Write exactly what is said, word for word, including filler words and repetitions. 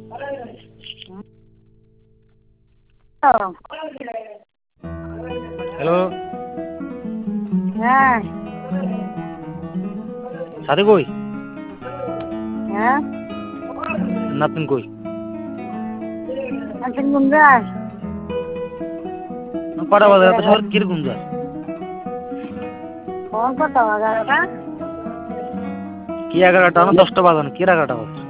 Hello. হ্যাঁ। সাথী কই? হ্যাঁ। নাতিন কই? নাতিন ঘুম যায়। কটা বাজে? এত সকালে কিরে ঘুম যায়? কখন কটা? এগারোটা। কি এগারোটা না দশটা বাজানো? কি এগারোটা বাজে?